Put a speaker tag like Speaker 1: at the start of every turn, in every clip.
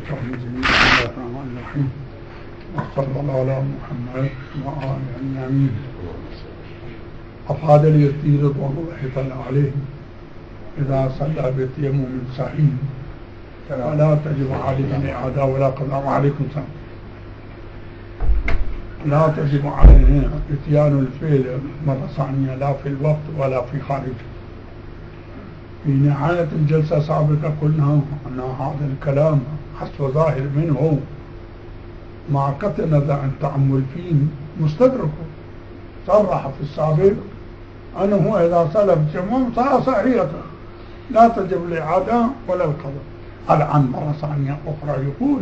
Speaker 1: بسم الله الرحمن الرحيم وصلى الله على محمد وآله الأجمعين. أفاد اليسير رضوان الله تعالى عليه إذا صلى بتيمم صحيح فلا تجب عليه الإعادة ولا قضاء. وعليكم السلام. لا تجب عليه اتيان الفعل مرة ثانية لا في الوقت ولا في خارجه. في نهاية الجلسة السابقة قلنا أن هذا الكلام حسب ظاهر منه مع قطع نظر عن تأمل فيه مستدرك. صرح في السابق أنه إذا صلى بتيمم صار صحيحة لا تجب الإعادة ولا القضاء. الآن مرة ثانية أخرى يقول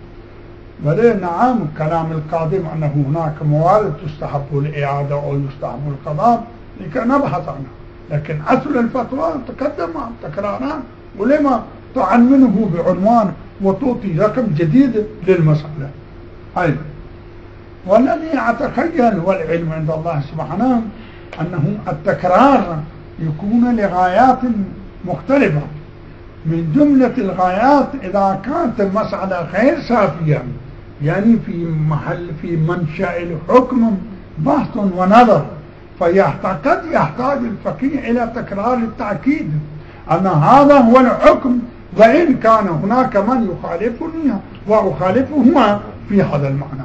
Speaker 1: بل نعم كلام القادم أنه هناك موارد تستحب الإعادة أو يستحب القضاء لكي نبحث عنها، لكن أصل الفتوى تقدم تكرارا ولما تعنونه بعنوان وتعطي رقم جديد للمسألة. أيضا والذي أتخيل والعلم عند الله سبحانه أنه التكرار يكون لغايات مختلفة. من جملة الغايات إذا كانت المسألة غير سافية، يعني في منشأ الحكم بحث ونظر، قد يحتاج الفقيه إلى تكرار التأكيد أن هذا هو الحكم، وإن كان هناك من يخالفني وأخالفهما في هذا المعنى.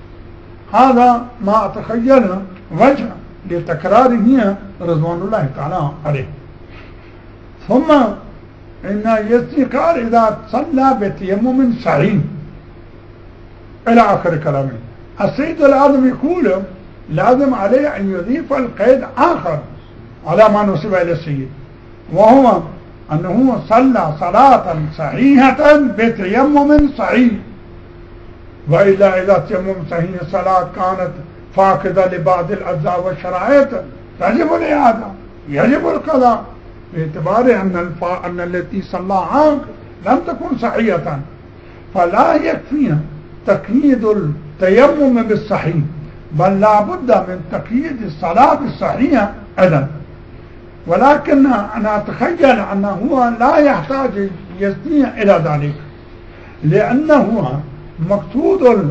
Speaker 1: هذا ما أتخيل وجه لتكراره رضوان الله تعالى عليه. ثم إن يستقال إذا صلى بتيمم صحيح إلى آخر كلامه. السيد العظم يقول لازم عليه أن يضيف القيد آخر على ما نسب إلى السيد، وهو أنه صلى صلاة صحيحة بتيمم صحيح. وإلا إذا تيمم صحيح صلاة كانت فاقدة لبعض الأجزاء والشرائط تجب الإعادة يجب القضاء، باعتبار أن التي صلاها لم تكن صحيحة. فلا يكفي تقييد التيمم بالصحيح، بل لا بد من تقييد الصلاة بالصحيحة أيضا. ولكن أنا أتخيل أنه لا يحتاج يستطيع إلى ذلك، لأنه مقصود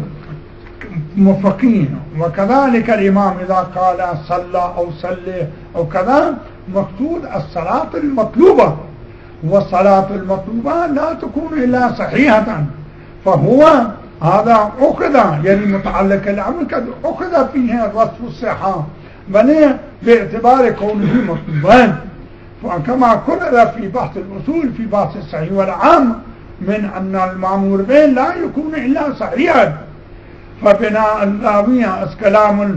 Speaker 1: المفقين وكذلك الإمام إذا قال صلى أو صلي أو كذا مقصود الصلاة المطلوبة، والصلاة المطلوبة لا تكون إلا صحيحة. فهو هذا أخذ يعني متعلق الأمر قد أخذ فيه وصف الصحة بل باعتبار كونه مطلوبا. فكما قرر في بحث الأصول في بحث الصحيح والعام من أن المأمور به لا يكون إلا صحيحا. فبناء الراوية كلام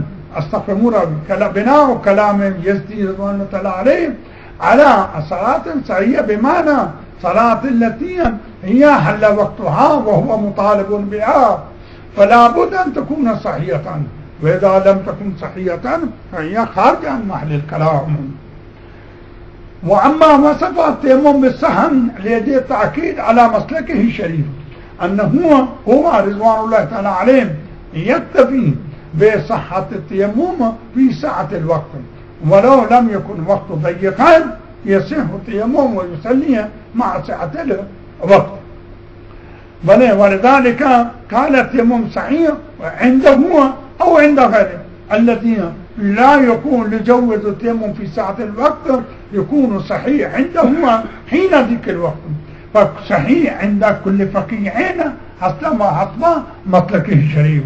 Speaker 1: بناء كلام يزدي رضوان الله تعالى عليه على صلاة صحيحة بمعنى صلاة التي هي حل وقتها وهو مطالب بها، فلا بد أن تكون صحيحة، وإذا لم تكن صحيحة فهي خارج عن محل الكلام. وأما وصف التيمم بالسهن ليدي التأكيد على مسلكه الشريف أنه هو رضوان الله تعالى عليه يكتفي بصحة التيمم في ساعة الوقت، ولو لم يكن وقت ضيقا يصح التيمم ويصلي مع ساعة الوقت. ولذلك قال التيمم صحيح عنده أو عند غيره. الذي لا يكون لجوز التيمم في ساعة الوقت يكون صحيح عنده حين ذيك الوقت، فصحيح عند كل فقيه حسب مسلكه الشريف.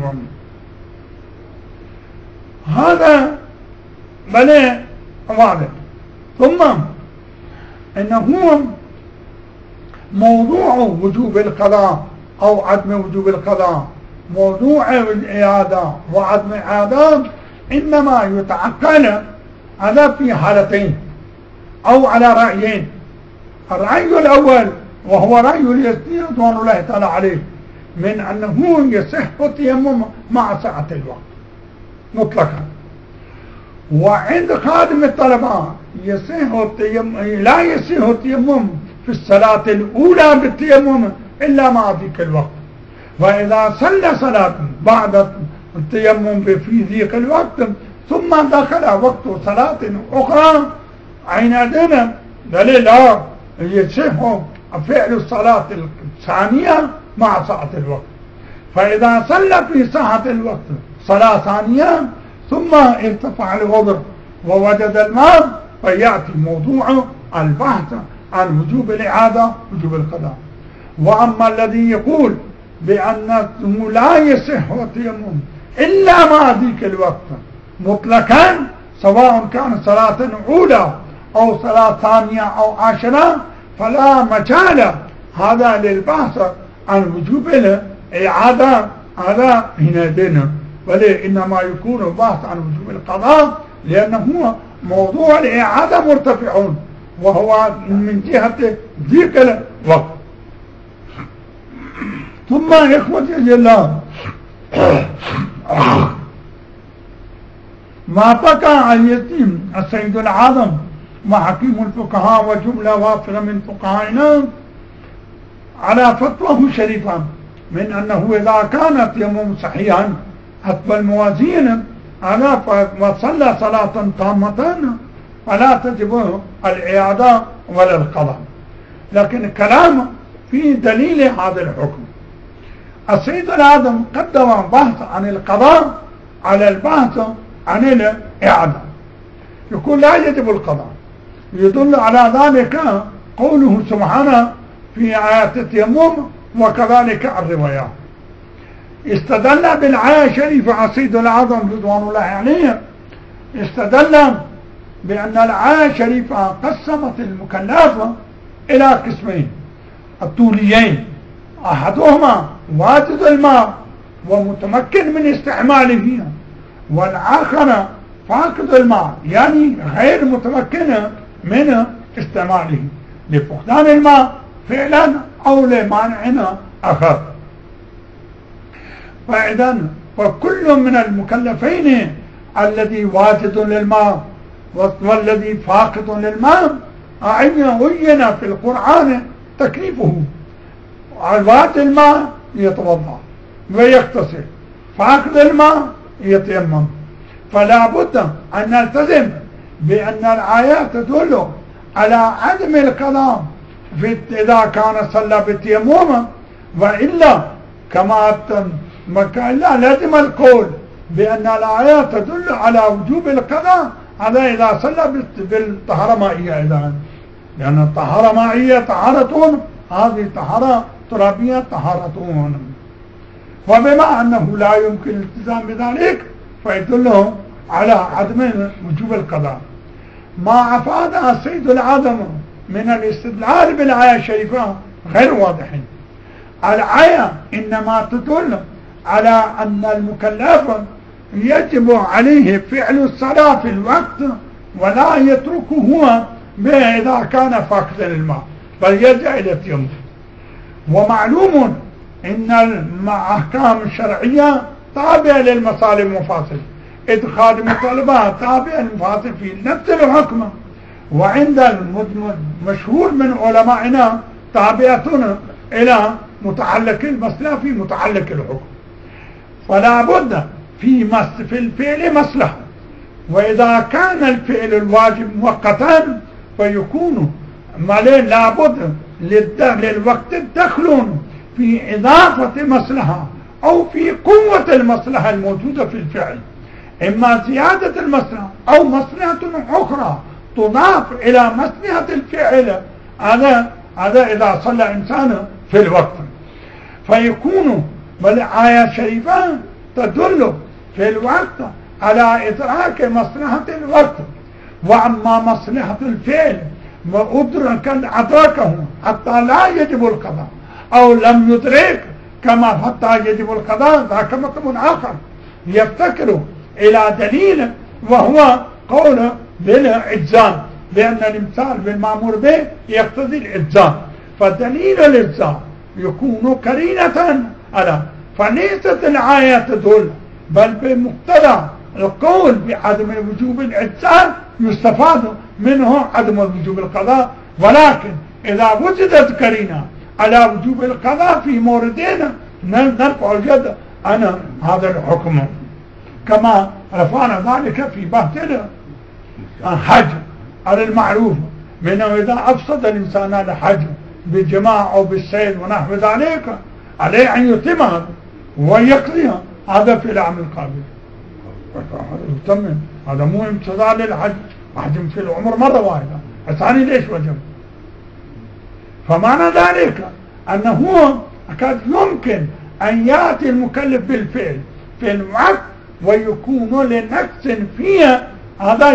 Speaker 1: هذا بل واضح. ثم إنه موضوع وجوب القضاء أو عدم وجوب القضاء، موضوع الإعادة وعدم الإعادة إنما يتعقل هذا في حالتين أو على رأيين. الرأي الأول وهو رأي اليزدي رضوان الله تعالى عليه من أنه يصح التيمم مع ساعة الوقت مطلقا، وعند خادم الطلبة لا يصح التيمم في الصلاة الأولى بالتيمم إلا مع ذيك الوقت. وإذا صلى صلاة بعد التيمم في ذيك الوقت ثم دخل وقت صلاة أخرى حينئذ لا يصح فعل الصلاة الثانية مع سعة الوقت. فإذا صلى في سعة الوقت صلاة ثانية ثم ارتفع الغبر ووجد الماء، فيأتي موضوع البحث عن وجوب الإعادة وجوب القضاء. وأما الذي يقول بأنه لا يصح التيمم إلا مع ذيك الوقت مطلقا، سواء كان صلاة أولى أو صلاة ثانية أو عاشرة، فلا مجال هذا للبحث عن وجوب الإعادة هذا هنا دينا، بل إنما يكون البحث عن وجوب القضاء، لأنه موضوع الإعادة مرتفع وهو من جهة ذيك الوقت. ثم إخوتي الله، ما بقى عن يتيم السيد العظم وحكيم الفقهاء وجملة وافرة من فقهائنا على فتواه شريفة من أنه إذا كانت يمم صحيحا حسب الموازين وصلى صلاة تامة فلا تجب الإعادة ولا القضاء. لكن الكلام في دليل هذا الحكم. السيد العظم قدم بحث عن القضاء على البحث عن الإعادة، يقول لا يجب القضاء. يدل على ذلك قوله سبحانه في آيات التيمم وكذلك الروايات. استدل بالآية الشريفة السيد العظم رضوان الله عليه، استدل بأن الآية الشريفة قسمت المكلفة إلى قسمين الطوليين، أحدهما واجد الماء ومتمكن من استعماله، والآخر فاقد الماء يعني غير متمكن من استعماله لفقدان الماء فعلا أو لمانع آخر. فإذا فكل من المكلفين الذي واجد للماء والذي فاقد للماء عين في القرآن تكليفه. واجد الماء يتوضا ويغتسل، فاقد الماء يتيمم. فلا بد أن نلتزم بأن الآيات تدل على عدم القضاء إذا كان صلى بالتيمم، وإلا كما إلا لازم القول بأن الآيات تدل على وجوب القضاء هذا إذا صلى بالطهارة مائية إذا، لأن الطهارة مائية طهارة، هذه طهارة ترابية طهارة. وبما أنه لا يمكن الالتزام بذلك فيدله على عدم وجوب القضاء. ما أفاد السيد العظم من الاستدلال بالآية الشريفة غير واضح. الآية إنما تدل على أن المكلف يجب عليه فعل الصلاة في الوقت ولا يتركه إذا كان فاقدا الماء، بل يرجع إلى التيمم. ومعلوم إن الأحكام الشرعية تابعة للمصالح المفاصل، إدخال المطالبات تابعة للمفاصل في نفس الحكم، وعند المشهور من علمائنا تابعة إلى متعلق المصلحة في متعلق الحكم. فلا بد في الفعل مصلحة، وإذا كان الفعل الواجب مؤقتا فيكون لا بد للوقت الدخل في إضافة مصلحة أو في قوة المصلحة الموجودة في الفعل، إما زيادة المصلحة أو مصلحة أخرى تضاف إلى مصلحة الفعل. هذا إذا صلى إنسان في الوقت فيكون. والآية الشريفة تدل في الوقت على إدراك مصلحة الوقت، وأما مصلحة الفعل أدركه حتى لا يجب القضاء أو لم يدرك كما حتى يجب القضاء، ذاك مطلب آخر يفتكر إلى دليل وهو قول بالإجزاء، لأن الامثال بالمأمور به يقتضي الإجزاء، فدليل الإجزاء يكون كرينة على. فليست الآية تدل، بل بمقتضى القول بعدم وجوب الإجزاء يستفاد منه عدم وجوب القضاء. ولكن إذا وجدت كرينة على وجوب القضاء في موردين نرفع اليد عن هذا الحكم، كما رفعنا ذلك في بحث الحج على المعروف منه. إذا أفسد الإنسان الحج بالجماع أو بالسيد ونحو ذلك عليه أن يتمها ويقضيها، هذا في العام القابل. يتمم، هذا مو امتثال للحج، حج في العمر مرة واحدة، الثاني ليش وجب؟ فمعنى ذلك أنه أكاد يمكن أن يأتي المكلف بالفعل في الوقت ويكون لنقص فيها، هذا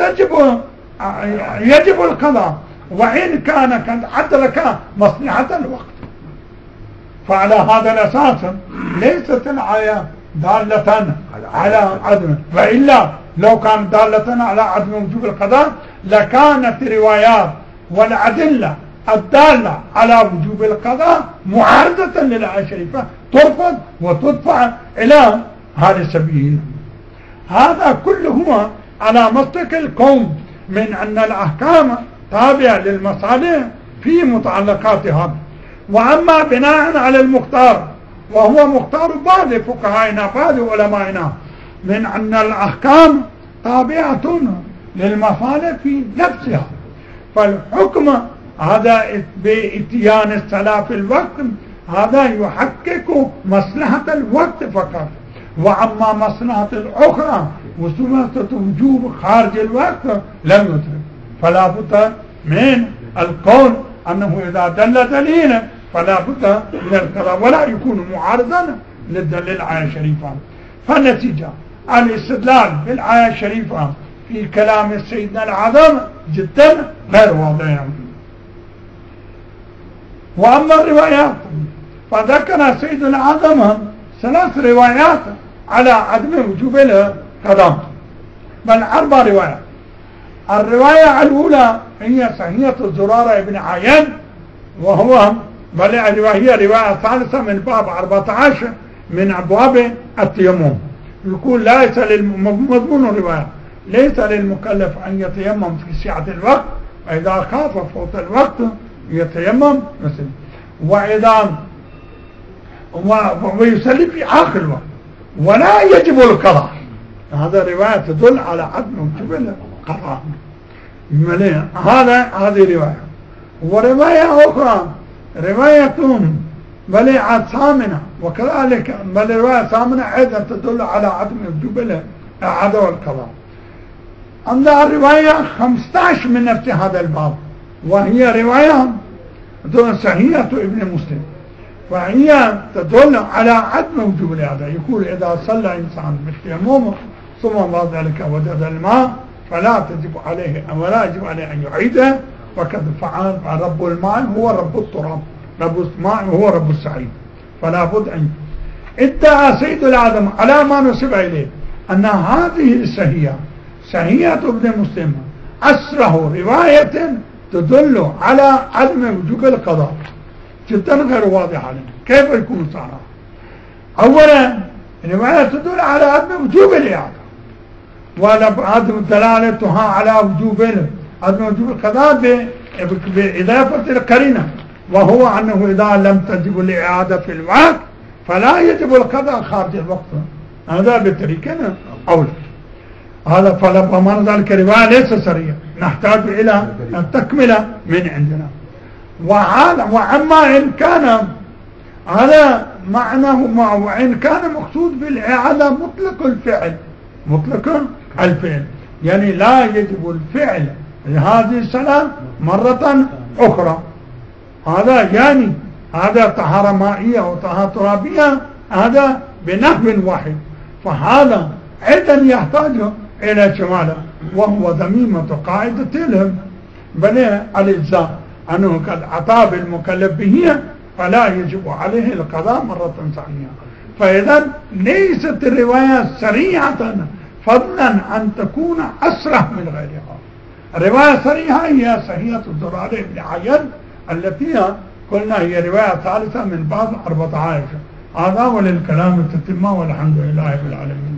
Speaker 1: يجب القضاء وإن كان قد أدرك مصلحة الوقت. فعلى هذا الأساس ليست الآية دالة على عدم، وإلا لو كانت دالة على عدم وجوب القضاء لكانت الروايات والأدلة الدالة على وجوب القضاء معارضة للآية الشريفة ترفض وتدفع إلى هذا السبيل. هذا كله على مسلك الكون من أن الأحكام تابعة للمصالح في متعلقاتها. وأما بناء على المختار، وهو مختار بعض فقهائنا بعض علمائنا، من أن الأحكام تابعة للمصالح في نفسها، فالحكم هذا بإتيان الصلاة في الوقت هذا يحقق مصلحة الوقت فقط، وأما مصلحة الأخرى وسمة وجوب خارج الوقت لم يترك. فلا بد من القول أنه إذا دل دليلا فلا بد من القضاء ولا يكون معارضا للدليل الآية الشريفة. فالنتيجة الاستدلال بالآية الشريفة في كلام سيدنا العظم جدا غير واضح. وأما الروايات فذكر سيد العظم 3 روايات على عدم وجوب القضاء، بل 4 روايات. الرواية الأولى هي صحيحة زرارة بن عيان، وهو بل هي رواية ثالثة من باب 14 من أبواب التيمم. يقول ليس مضمون الرواية ليس للمكلف أن يتيمم في سعة الوقت، وإذا خاف فوت الوقت يتيمم مثل، وإذا ويصلي في آخر الوقت ولا يجب القضاء. هذا رواية تدل على عدم وجوب القضاء. هذه رواية. ورواية أخرى رواية بل ثامنة، وكذلك بل رواية ثامنة أيضا تدل على عدم وجوب العدم والقضاء. عندها الرواية 15 من نفس هذا الباب، وهي رواية صحيحة ابن مسلم، وهي تدل على عدم وجوب الأداء. يقول إذا صلى إنسان بالتيمم ثم بعد ذلك وجد الماء فلا تجب عليه ولا يجب عليه أن يعيده، وقد فعل رب الماء هو رب التراب، رب الماء هو رب السعيد، فلا بد أن ادعى سيد العظم على ما نسب إليه أن هذه الصحيحة صحيحة ابن مسلم أسره رواية تدل على عدم وجوب القضاء جدا غير واضحة لنا. كيف يكون صحيح؟ أولا رواية تدل على عدم وجوب الإعادة، وعدم دلالتها على عدم وجوب القضاء بإضافة القرينة، وهو أنه إذا لم تجب الإعادة في الوقت فلا يجب القضاء خارج الوقت. هذا بطريقنا أولى. هذا فلما ذلك رواية ليس سرية، نحتاج إلى التكملة من عندنا. وعما إن كان هذا معناه وإن كان مقصود بالإعادة مطلق الفعل، يعني لا يجب الفعل لهذه الصلاة مرة أخرى. هذا يعني هذا طهارة مائية وطهارة ترابية، هذا بنحو واحد، فهذا أيضا يحتاج إلى شماله، وهو ذميمة قاعدة بل الإجزاء أنه قد أتى بالمكلف به فلا يجب عليه القضاء مرة ثانية. فإذا ليست الرواية سريعة فضلا عن تكون أسرع من غيرها. الرواية سريعة هي صحيحة الزرارة بن عيان التي قلنا هي رواية ثالثة من بعض 14. هذا وللكلام التتمة والحمد لله رب العالمين.